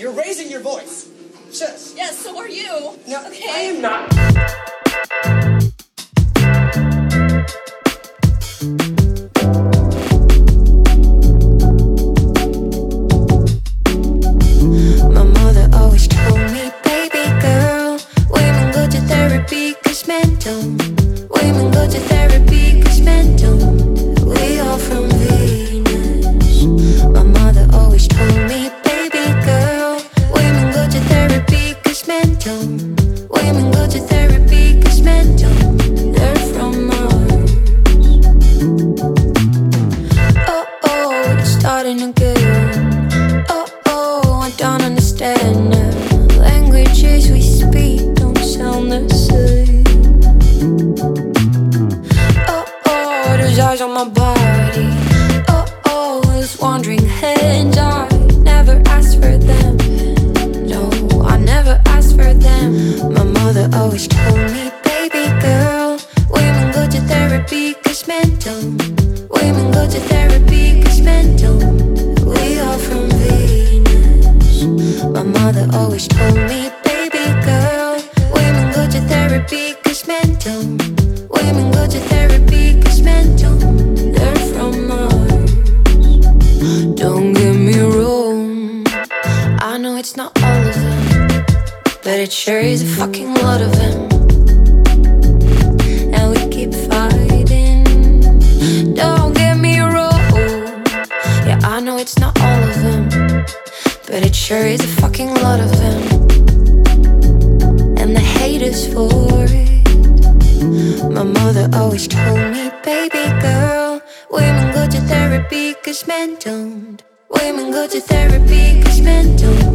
You're raising your voice. Shush. Yes, so are you. No, okay. I am not. My mother always told me, baby girl, women go to therapy 'cause men don't. Women go to therapy 'cause men don't. We are from Venus. My mother always told me, baby girl, women go to therapy 'cause men don't. Women go to therapy 'cause men don't. They're from Mars. Oh, oh, it's starting again. Oh, oh, I don't understand now. Languages we speak don't sound the same. Oh, oh, there's eyes on my body. Oh, oh, those wandering hands. I never asked for them. No, I never asked for them. My mother always told me, baby girl, women go to therapy 'cause men don't. Women go to therapy 'cause men don't. We are from Venus. My mother always told me, baby girl, women go to therapy 'cause men don't. Women go to therapy 'cause men don't. They're from Mars. Don't get me wrong, I know it's not all of them, but it sure is a fucking lot of them. And we keep fighting. Don't get me wrong, yeah, I know it's not all of them, but it sure is a fucking lot of them. And they hate us for it. My mother always told me, baby girl, women go to therapy 'cause men don't. Women go to therapy 'cause men don't.